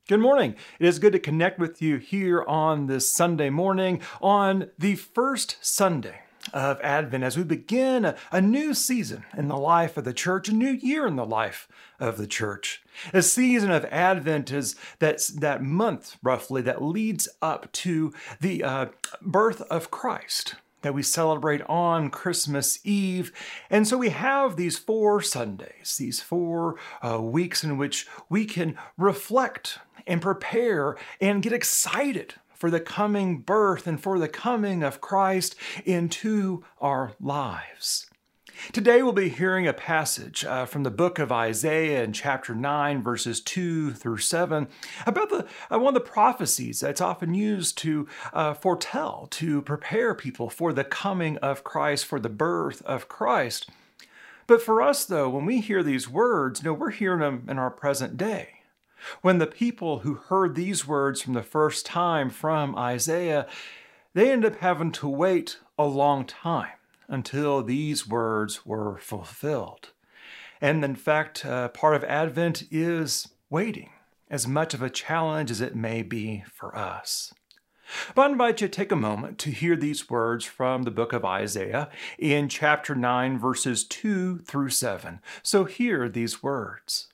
Good morning. It is good to connect with you here on this Sunday morning, on the first Sunday of Advent, as we begin a new season in the life of the church, a new year in the life of the church. A season of Advent is that month, roughly, that leads up to the birth of Christ that we celebrate on Christmas Eve. And so we have these 4 Sundays, these 4 weeks in which we can reflect and prepare and get excited for the coming birth and for the coming of Christ into our lives. Today we'll be hearing a passage from the book of Isaiah in chapter 9, verses 2 through 7, about one of the prophecies that's often used to foretell, to prepare people for the coming of Christ, for the birth of Christ. But for us, though, when we hear these words, we're hearing them in our present day. When the people who heard these words from the first time from Isaiah, they ended up having to wait a long time until these words were fulfilled. And in fact, part of Advent is waiting, as much of a challenge as it may be for us. But I invite you to take a moment to hear these words from the book of Isaiah in chapter 9, verses 2 through 7. So hear these words.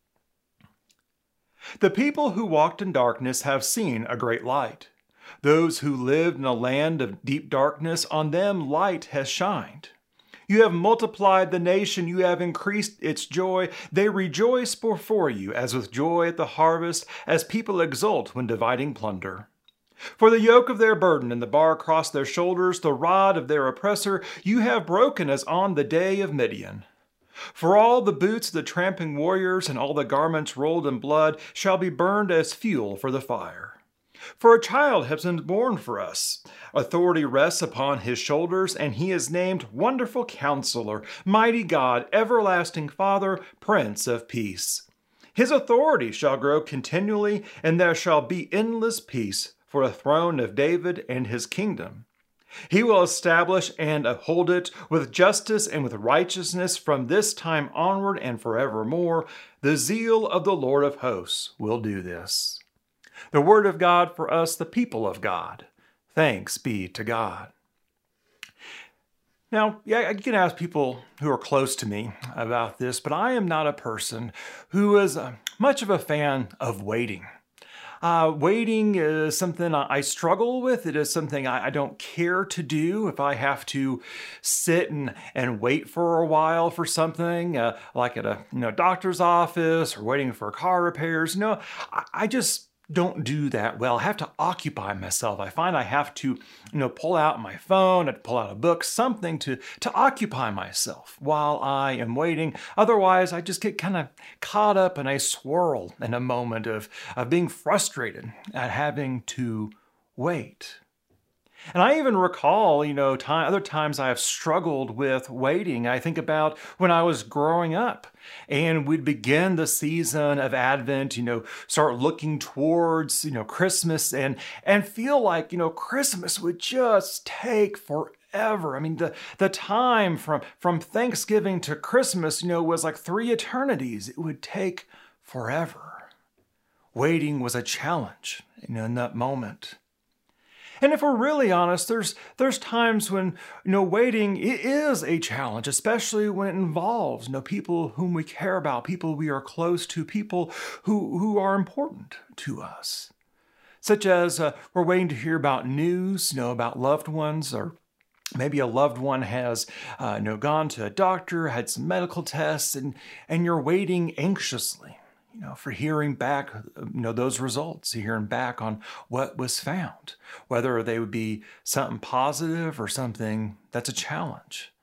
The people who walked in darkness have seen a great light. Those who lived in a land of deep darkness, on them light has shined. You have multiplied the nation, you have increased its joy. They rejoice before you as with joy at the harvest, as people exult when dividing plunder. For the yoke of their burden and the bar across their shoulders, the rod of their oppressor, you have broken as on the day of Midian. For all the boots of the tramping warriors and all the garments rolled in blood shall be burned as fuel for the fire. For a child has been born for us. Authority rests upon his shoulders, and he is named Wonderful Counselor, Mighty God, Everlasting Father, Prince of Peace. His authority shall grow continually, and there shall be endless peace for the throne of David and his kingdom. He will establish and uphold it with justice and with righteousness from this time onward and forevermore. The zeal of the Lord of hosts will do this. The word of God for us, the people of God. Thanks be to God. Now, I can ask people who are close to me about this, but I am not a person who is much of a fan of waiting. Waiting is something I struggle with. It is something I don't care to do. If I have to sit and wait for a while for something, like at a doctor's office or waiting for car repairs, I just don't do that well. I have to occupy myself. I find I have to, pull out my phone, I pull out a book, something to occupy myself while I am waiting. Otherwise, I just get kind of caught up in a swirl in a moment of being frustrated at having to wait. And I even recall, other times I have struggled with waiting. I think about when I was growing up and we'd begin the season of Advent, start looking towards, Christmas and feel like, Christmas would just take forever. I mean, the time from Thanksgiving to Christmas, was like 3 eternities. It would take forever. Waiting was a challenge, in that moment. And if we're really honest, there's times when, waiting is a challenge, especially when it involves, people whom we care about, people we are close to, people who are important to us. Such as we're waiting to hear about news, about loved ones, or maybe a loved one has gone to a doctor, had some medical tests, and you're waiting anxiously. For hearing back, those results, hearing back on what was found, whether they would be something positive or something that's a challenge.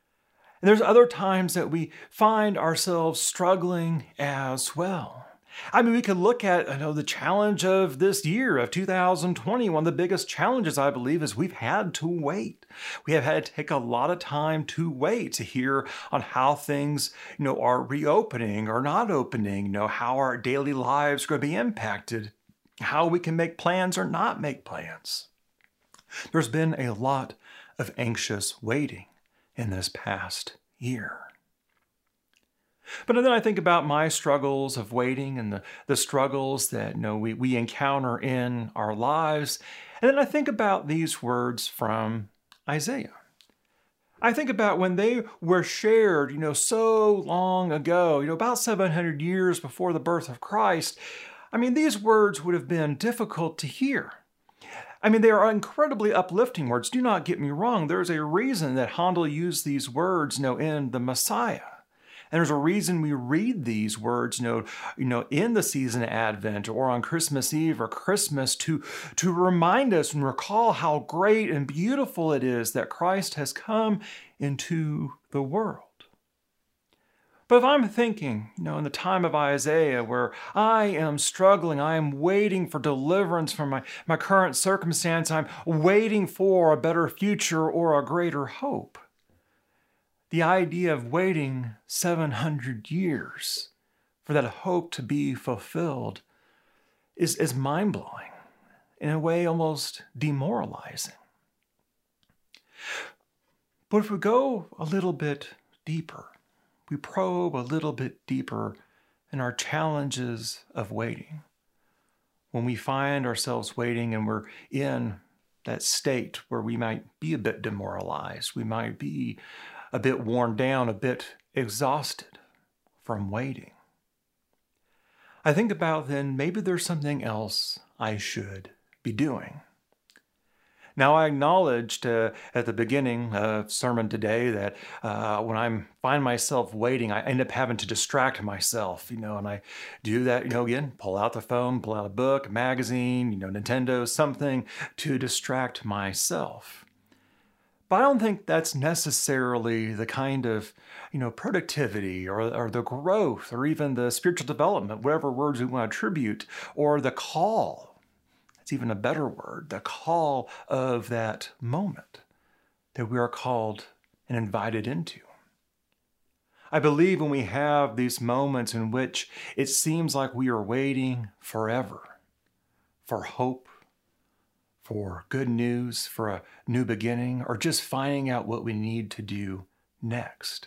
And there's other times that we find ourselves struggling as well. I mean, we could look at the challenge of this year of 2020. One of the biggest challenges, I believe, is we've had to wait. We have had to take a lot of time to wait to hear on how things, are reopening or not opening, how our daily lives are going to be impacted, how we can make plans or not make plans. There's been a lot of anxious waiting in this past year. But then I think about my struggles of waiting and the struggles that we encounter in our lives. And then I think about these words from Isaiah. I think about when they were shared, so long ago, about 700 years before the birth of Christ. I mean, these words would have been difficult to hear. I mean, they are incredibly uplifting words. Do not get me wrong. There's a reason that Handel used these words, in the Messiah. And there's a reason we read these words, in the season of Advent or on Christmas Eve or Christmas to remind us and recall how great and beautiful it is that Christ has come into the world. But if I'm thinking, in the time of Isaiah where I am struggling, I am waiting for deliverance from my current circumstance, I'm waiting for a better future or a greater hope. The idea of waiting 700 years for that hope to be fulfilled is mind-blowing, in a way almost demoralizing. But if we go a little bit deeper, we probe a little bit deeper in our challenges of waiting, when we find ourselves waiting and we're in that state where we might be a bit demoralized, we might be a bit worn down, a bit exhausted from waiting, I think about then maybe there's something else I should be doing. Now, I acknowledged at the beginning of sermon today that when I find myself waiting, I end up having to distract myself, and I do that, again, pull out the phone, pull out a book, a magazine, Nintendo, something to distract myself. But I don't think that's necessarily the kind of, productivity or the growth or even the spiritual development, whatever words we want to attribute, or the call. It's even a better word, the call of that moment that we are called and invited into. I believe when we have these moments in which it seems like we are waiting forever for hope, for good news, for a new beginning, or just finding out what we need to do next.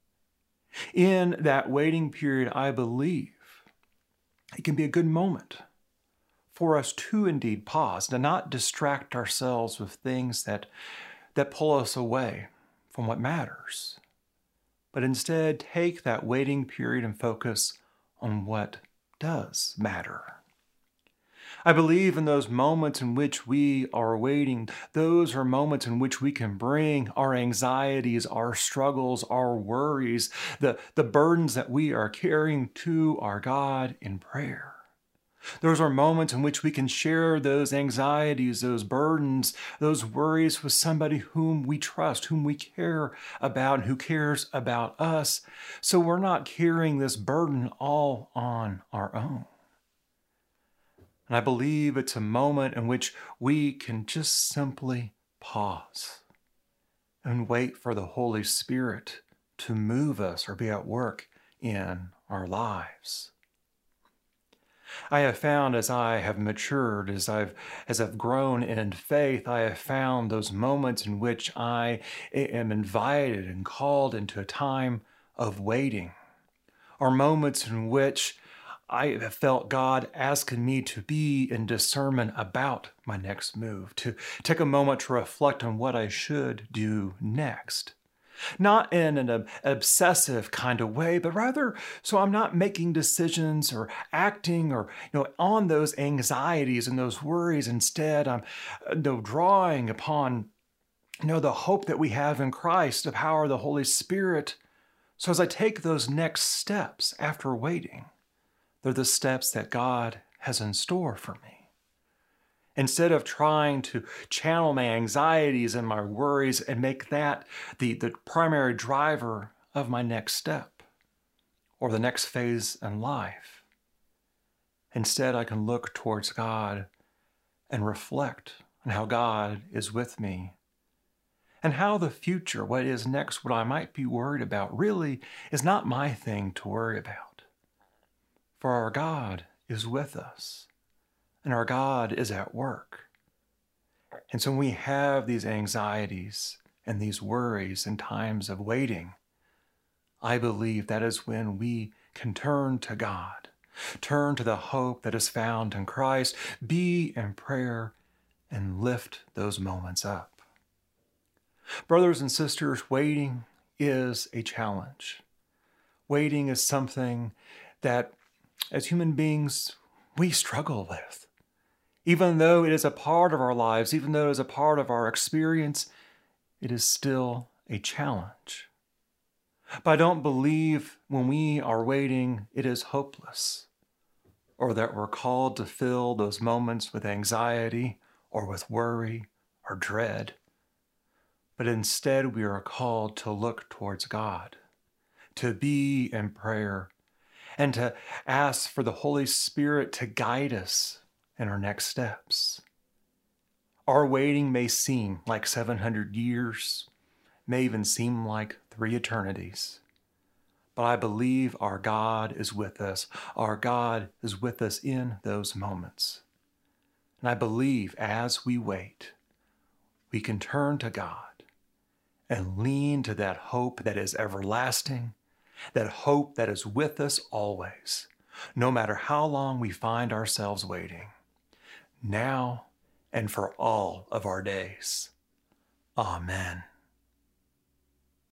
In that waiting period, I believe it can be a good moment for us to indeed pause, to not distract ourselves with things that pull us away from what matters, but instead take that waiting period and focus on what does matter. I believe in those moments in which we are waiting, those are moments in which we can bring our anxieties, our struggles, our worries, the burdens that we are carrying to our God in prayer. Those are moments in which we can share those anxieties, those burdens, those worries with somebody whom we trust, whom we care about, and who cares about us, so we're not carrying this burden all on our own. And I believe it's a moment in which we can just simply pause and wait for the Holy Spirit to move us or be at work in our lives. I have found as I have matured, as I've grown in faith, I have found those moments in which I am invited and called into a time of waiting, are moments in which I have felt God asking me to be in discernment about my next move, to take a moment to reflect on what I should do next. Not in an obsessive kind of way, but rather so I'm not making decisions or acting or on those anxieties and those worries. Instead, I'm drawing upon the hope that we have in Christ, the power of the Holy Spirit. So as I take those next steps after waiting, they're the steps that God has in store for me. Instead of trying to channel my anxieties and my worries and make that the primary driver of my next step or the next phase in life, instead I can look towards God and reflect on how God is with me and how the future, what is next, what I might be worried about, really is not my thing to worry about. For our God is with us. And our God is at work. And so when we have these anxieties and these worries in times of waiting, I believe that is when we can turn to God, turn to the hope that is found in Christ, be in prayer, and lift those moments up. Brothers and sisters, waiting is a challenge. Waiting is something that, as human beings, we struggle with. Even though it is a part of our lives, even though it is a part of our experience, it is still a challenge. But I don't believe when we are waiting, it is hopeless, or that we're called to fill those moments with anxiety or with worry or dread. But instead, we are called to look towards God, to be in prayer, and to ask for the Holy Spirit to guide us in our next steps. Our waiting may seem like 700 years, may even seem like 3 eternities. But I believe our God is with us. Our God is with us in those moments. And I believe as we wait, we can turn to God and lean to that hope that is everlasting, that hope that is with us always, no matter how long we find ourselves waiting, now and for all of our days. Amen.